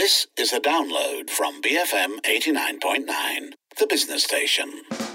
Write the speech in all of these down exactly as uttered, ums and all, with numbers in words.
This is a download from B F M eighty-nine point nine, the business station.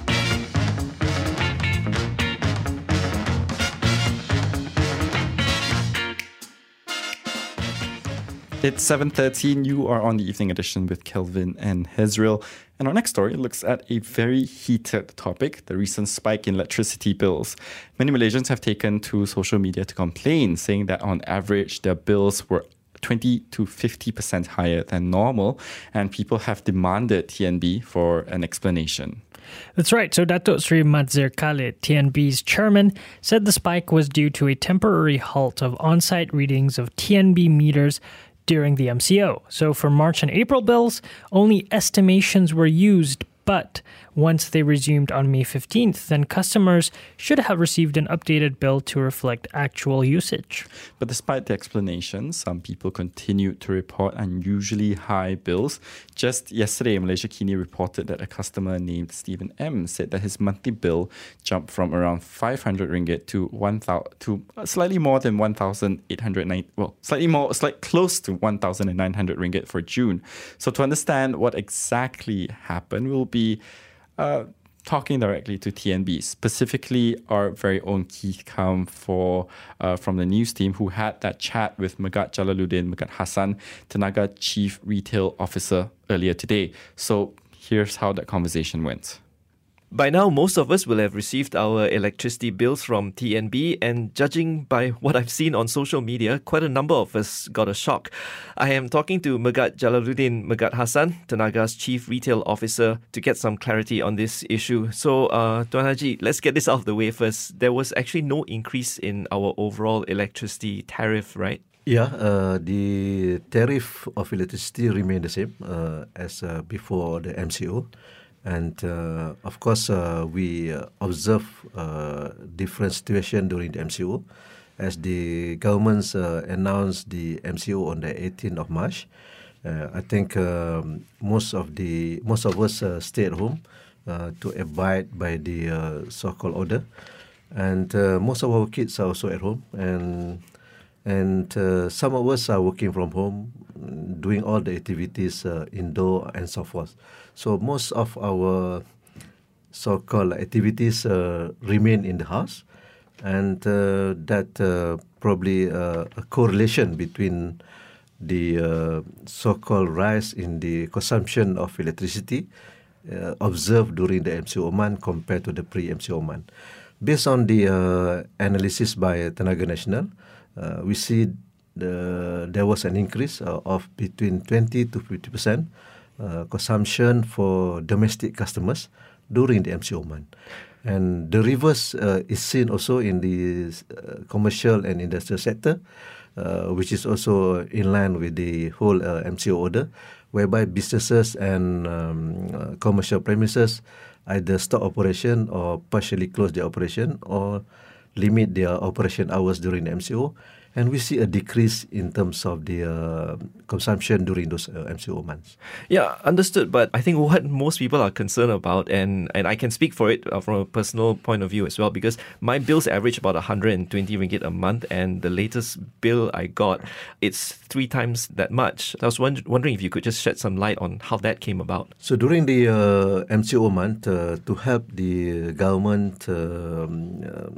It's seven thirteen. You are on the evening edition with Kelvin and Hezriel. And our next story looks at a very heated topic, the recent spike in electricity bills. Many Malaysians have taken to social media to complain, saying that on average their bills were twenty to fifty percent higher than normal, and people have demanded T N B for an explanation. That's right. So Datuk Sri Madzir Khalid, T N B's chairman, said the spike was due to a temporary halt of on-site readings of T N B meters during the M C O. So for March and April bills, only estimations were used, but once they resumed on May fifteenth, then customers should have received an updated bill to reflect actual usage. But despite the explanation, some people continued to report unusually high bills. Just yesterday, Malaysia Kini reported that a customer named Stephen M said that his monthly bill jumped from around five hundred ringgit to one thousand to slightly more than one thousand eight hundred nine. Well, slightly more, slight close to one thousand nine hundred ringgit for June. So to understand what exactly happened, we'll be Uh, talking directly to T N B, specifically our very own Keith Kam for, uh, from the news team, who had that chat with Megat Jalaluddin, Megat Hassan, Tenaga Chief Retail Officer, earlier today. So here's how that conversation went. By now, most of us will have received our electricity bills from T N B, and judging by what I've seen on social media, quite a number of us got a shock. I am talking to Megat Jalaluddin Megat Hassan, Tenaga's Chief Retail Officer, to get some clarity on this issue. So, uh, Tuan Haji, let's get this out of the way first. There was actually no increase in our overall electricity tariff, right? Yeah, uh, the tariff of electricity remained the same uh, as uh, before the M C O. And uh, of course, uh, we uh, observe uh, different situation during the M C O. As the government uh, announced the M C O on the eighteenth of March, uh, I think um, most of the most of us uh, stay at home uh, to abide by the uh, so-called order, and uh, most of our kids are also at home, and and uh, some of us are working from home, doing all the activities uh, indoor and so forth. So most of our so-called activities uh, remain in the house, and uh, that uh, probably uh, a correlation between the uh, so-called rise in the consumption of electricity uh, observed during the M C O month compared to the pre-M C O month. Based on the uh, analysis by Tenaga Nasional, uh, we see the, there was an increase uh, of between twenty to fifty percent Uh, consumption for domestic customers during the M C O month. And the reverse uh, is seen also in the uh, commercial and industrial sector, uh, which is also in line with the whole uh, M C O order, whereby businesses and um, uh, commercial premises either stop operation or partially close their operation or limit their operation hours during the M C O. And we see a decrease in terms of the uh, consumption during those uh, M C O months. Yeah, understood. But I think what most people are concerned about, and, and I can speak for it uh, from a personal point of view as well, because my bills average about one hundred twenty ringgit a month, and the latest bill I got, it's three times that much. I was wonder- wondering if you could just shed some light on how that came about. So during the uh, M C O month, uh, to help the government um, uh,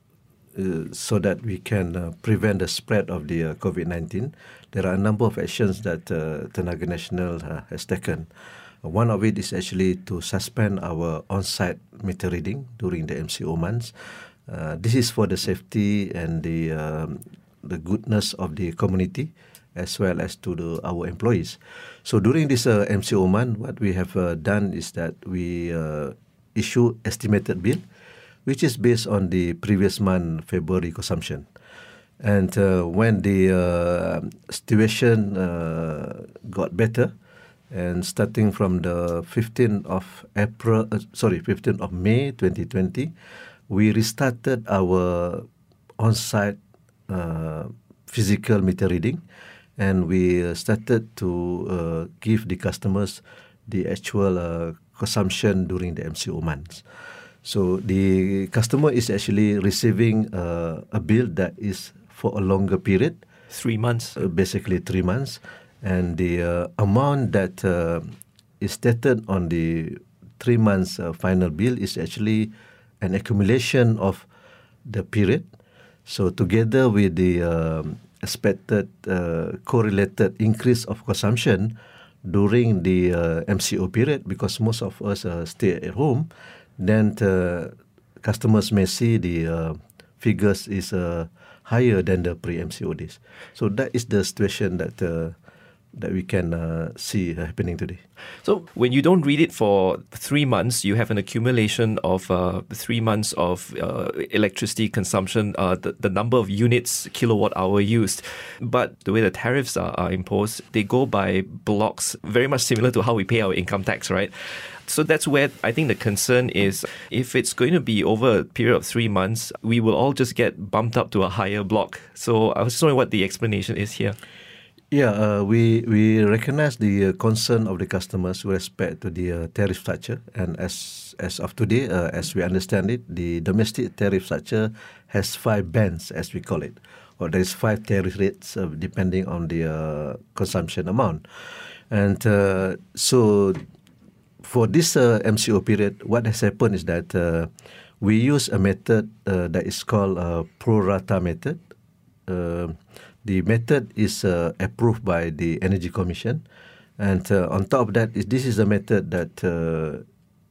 Uh, so that we can uh, prevent the spread of the uh, COVID nineteen, there are a number of actions that uh, Tenaga Nasional uh, has taken. Uh, one of it is actually to suspend our on-site meter reading during the M C O months. Uh, this is for the safety and the um, the goodness of the community as well as to the, our employees. So during this uh, M C O month, what we have uh, done is that we uh, issue estimated bill, which is based on the previous month February consumption. And uh, when the uh, situation uh, got better, and starting from the fifteenth of April, uh, sorry, fifteenth of May twenty twenty, we restarted our on-site uh, physical meter reading, and we started to uh, give the customers the actual uh, consumption during the M C O months. So the customer is actually receiving uh, a bill that is for a longer period. Three months. Uh, basically three months. and the uh, amount that uh, is stated on the three months uh, final bill is actually an accumulation of the period. So together with the um, expected uh, correlated increase of consumption during the uh, M C O period, because most of us uh, stay at home, then uh, customers may see the uh, figures is uh, higher than the pre-M C O days. So that is the situation that uh, that we can uh, see happening today. So when you don't read it for three months, you have an accumulation of uh, three months of uh, electricity consumption, uh, the, the number of units, kilowatt hour used. But the way the tariffs are, are imposed, they go by blocks, very much similar to how we pay our income tax, right? So that's where I think the concern is, if it's going to be over a period of three months, we will all just get bumped up to a higher block. So I was just wondering what the explanation is here. Yeah, uh, we we recognize the uh, concern of the customers with respect to the uh, tariff structure, and as as of today, uh, as we understand it, the domestic tariff structure has five bands, as we call it, or there is five tariff rates uh, depending on the uh, consumption amount, and uh, so for this uh, M C O period, what has happened is that uh, we use a method uh, that is called a pro rata method. Uh, The method is uh, approved by the Energy Commission, and uh, on top of that, is, this is a method that uh,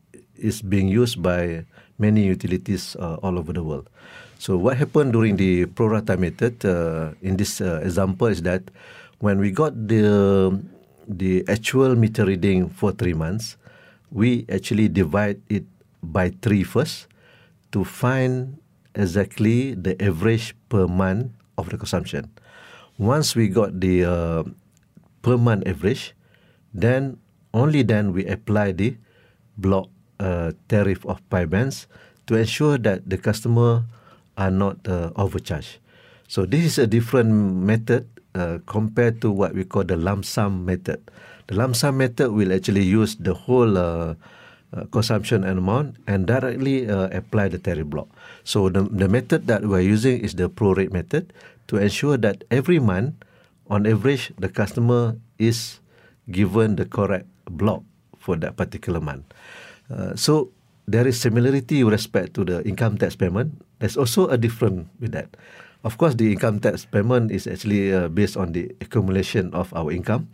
is being used by many utilities uh, all over the world. So what happened during the pro rata method uh, in this uh, example is that when we got the the actual meter reading for three months, we actually divide it by three first to find exactly the average per month of the consumption. Once we got the uh, per month average, then only then we apply the block uh, tariff of five bands to ensure that the customer are not uh, overcharged. So this is a different method uh, compared to what we call the lump sum method. The lump sum method will actually use the whole uh, uh, consumption amount and directly uh, apply the tariff block. So the, the method that we're using is the prorate method, to ensure that every month, on average, the customer is given the correct block for that particular month. Uh, so there is similarity with respect to the income tax payment. There's also a difference with that. Of course, the income tax payment is actually uh, based on the accumulation of our income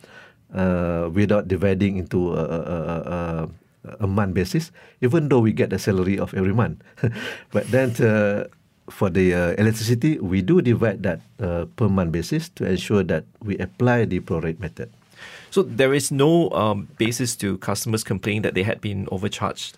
uh, without dividing into a, a, a, a month basis, even though we get the salary of every month. But then uh, for the uh, electricity, we do divide that uh, per month basis to ensure that we apply the prorate method. So there is no um, basis to customers complaining that they had been overcharged?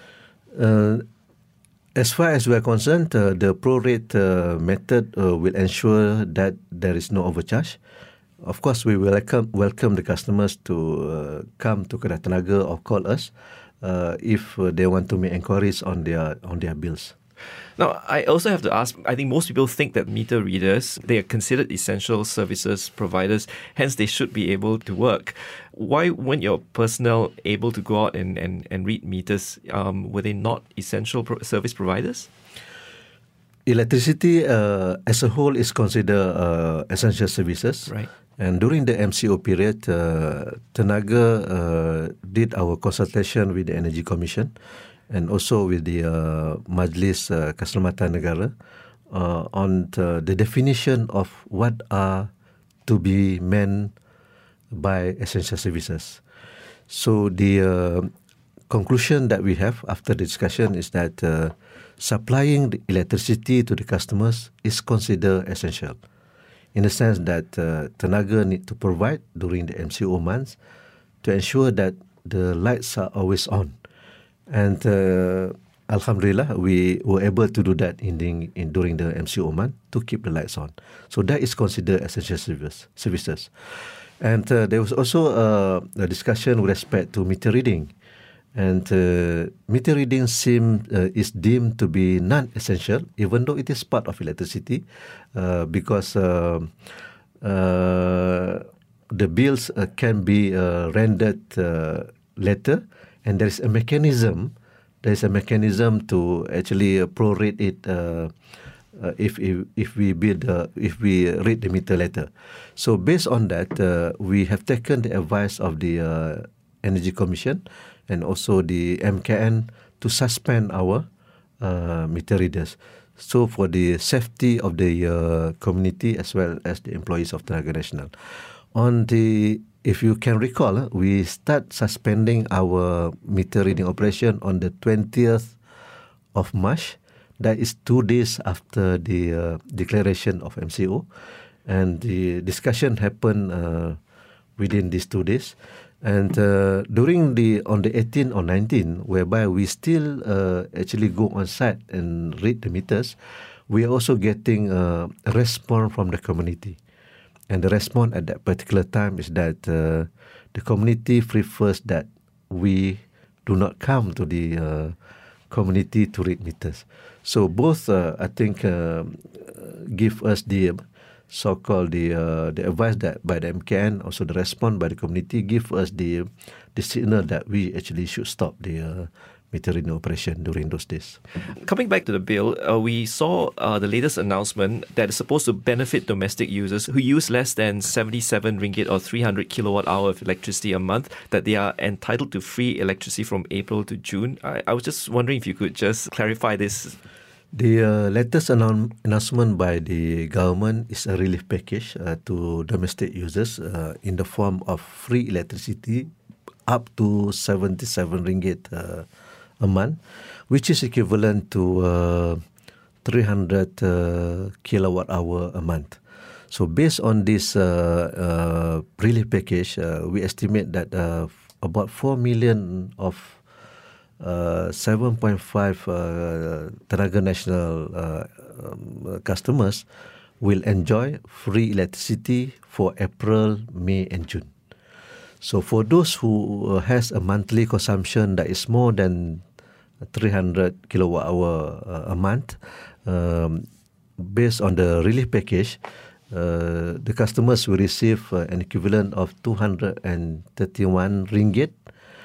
Uh, as far as we are concerned, uh, the prorate uh, method uh, will ensure that there is no overcharge. Of course, we welcome welcome the customers to uh, come to Kedah Tenaga or call us uh, if uh, they want to make inquiries on their on their bills. Now, I also have to ask, I think most people think that meter readers, they are considered essential services providers, hence they should be able to work. Why weren't your personnel able to go out and, and, and read meters? Um, were they not essential pro- service providers? Electricity uh, as a whole is considered uh, essential services. Right. And during the M C O period, uh, Tenaga uh, did our consultation with the Energy Commission and also with the uh, Majlis uh, Keselamatan Negara uh, on the, the definition of what are to be meant by essential services. So the uh, conclusion that we have after the discussion is that uh, supplying the electricity to the customers is considered essential, in the sense that uh, Tenaga need to provide during the M C O months to ensure that the lights are always on. And uh, Alhamdulillah, we were able to do that in, the, in during the M C O month to keep the lights on. So that is considered essential service, services. And uh, there was also uh, a discussion with respect to meter reading. And uh, meter reading seem, uh, is deemed to be non-essential, even though it is part of electricity, uh, because uh, uh, the bills uh, can be uh, rendered uh, later. And there is a mechanism, there is a mechanism to actually uh, prorate it uh, uh, if, if if we build uh, if we read the meter letter. So based on that, uh, we have taken the advice of the uh, Energy Commission and also the M K N to suspend our uh, meter readers. So for the safety of the uh, community as well as the employees of Tenaga Nasional. On the, if you can recall, uh, we start suspending our meter reading operation on the twentieth of March. That is two days after the uh, declaration of M C O. And the discussion happened uh, within these two days. And uh, during the, on the eighteenth or nineteenth, whereby we still uh, actually go on site and read the meters, we are also getting uh, a response from the community. And the response at that particular time is that uh, the community prefers that we do not come to the uh, community to read meters. So both, uh, I think, uh, give us the so-called the uh, the advice that by the M K N, also the response by the community, give us the the signal that we actually should stop the uh, meter reading operation during those days. Coming back to the bill, uh, we saw uh, the latest announcement that is supposed to benefit domestic users who use less than seventy-seven ringgit or three hundred kilowatt hour of electricity a month, that they are entitled to free electricity from April to June. I, I was just wondering if you could just clarify this. The uh, latest annou- announcement by the government is a relief package uh, to domestic users uh, in the form of free electricity up to seventy-seven ringgit uh, a month, which is equivalent to uh, three hundred uh, kilowatt hour a month. So based on this uh, uh, relief package, uh, we estimate that uh, about four million of Uh, seven point five uh, Tenaga Nasional uh, um, customers will enjoy free electricity for April, May and June. So for those who has a monthly consumption that is more than three hundred kilowatt hour uh, a month, um, based on the relief package, uh, the customers will receive uh, an equivalent of two hundred thirty-one ringgit.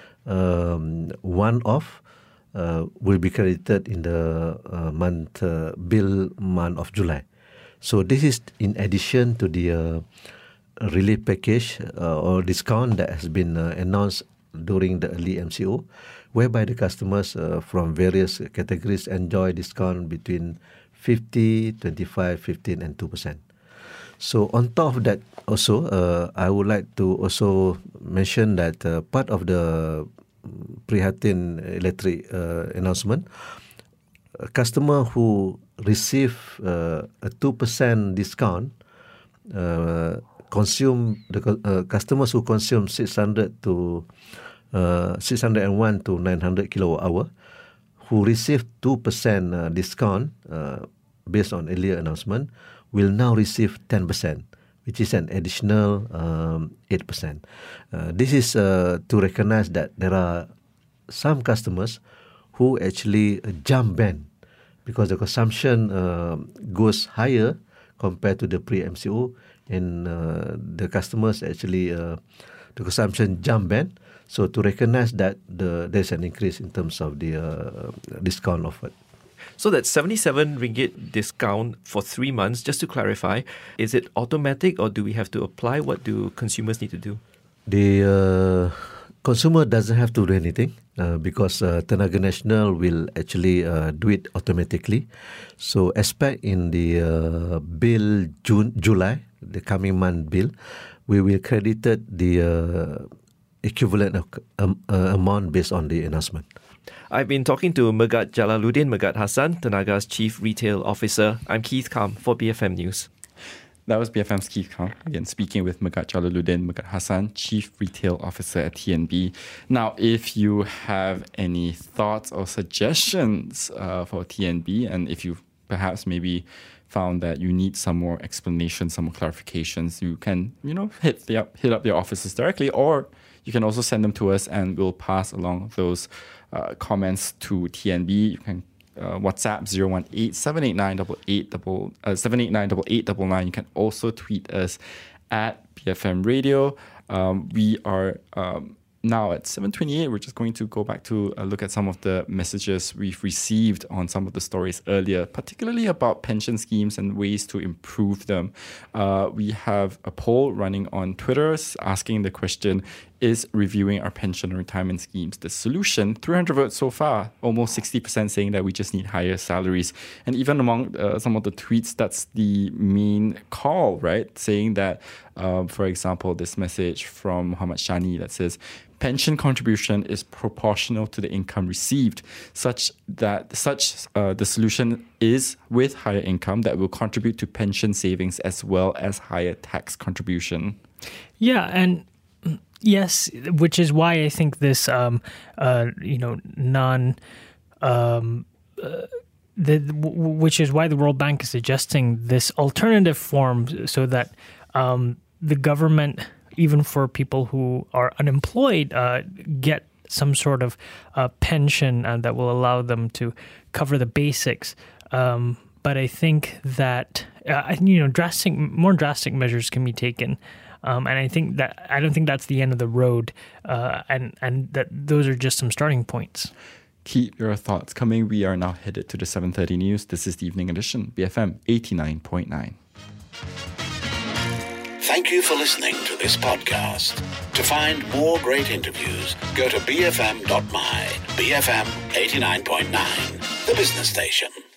Um, one off uh, will be credited in the uh, month uh, bill month of July. So this is in addition to the uh, relief package uh, or discount that has been uh, announced during the early M C O, whereby the customers uh, from various categories enjoy discount between fifty, twenty-five, fifteen and two percent. So on top of that also, uh, I would like to also mention that uh, part of the Prihatin electric uh, announcement, a customer who receive uh, a two percent discount, uh, consume the uh, customers who consume six hundred to uh, six hundred one to nine hundred kilowatt hour, who receive two percent uh, discount uh, based on earlier announcement, will now receive ten percent, which is an additional um, eight percent. Uh, this is uh, to recognize that there are some customers who actually uh, jump ban because the consumption uh, goes higher compared to the pre-M C O, and uh, the customers actually, uh, the consumption jump ban. So to recognize that the there's an increase in terms of the uh, discount offered. So that seventy-seven ringgit discount for three months, just to clarify, is it automatic or do we have to apply? What do consumers need to do? The uh, consumer doesn't have to do anything uh, because uh, Tenaga Nasional will actually uh, do it automatically. So expect in the uh, bill June, July, the coming month bill, we will credit the uh, equivalent of, um, uh, amount based on the announcement. I've been talking to Megat Jalaluddin Megat Hassan, Tenaga's Chief Retail Officer. I'm Keith Kam for B F M News. That was B F M's Keith Kam, again speaking with Megat Jalaluddin Megat Hassan, Chief Retail Officer at T N B. Now, if you have any thoughts or suggestions uh, for T N B, and if you perhaps maybe found that you need some more explanation, some more clarifications, you can, you know, hit the up, hit up their offices directly, or you can also send them to us and we'll pass along those uh, comments to T N B. You can uh, WhatsApp zero one eight, seven eight nine, eight eight, seven eight nine, eight eight nine nine. You can also tweet us at B F M Radio. Um, we are um, Now at seven twenty-eight, we're just going to go back to uh, look at some of the messages we've received on some of the stories earlier, particularly about pension schemes and ways to improve them. Uh, we have a poll running on Twitter asking the question, is reviewing our pension and retirement schemes the solution? three hundred votes so far, almost sixty percent saying that we just need higher salaries. And even among uh, some of the tweets, that's the main call, right? Saying that, um, for example, this message from Muhammad Shani that says, pension contribution is proportional to the income received, such that such uh, the solution is with higher income that will contribute to pension savings as well as higher tax contribution. Yeah, and yes, which is why I think this, um, uh, you know, non, um, uh, the which is why the World Bank is suggesting this alternative form so that um, the government, even for people who are unemployed, uh, get some sort of uh, pension uh, that will allow them to cover the basics. Um, but I think that uh, you know, drastic, more drastic measures can be taken. Um, and I think that I don't think that's the end of the road, uh, and and that those are just some starting points. Keep your thoughts coming. We are now headed to the seven thirty news. This is the evening edition, B F M eighty-nine point nine. Thank you for listening to this podcast. To find more great interviews, go to b f m dot m y. B F M eighty-nine point nine, the business station.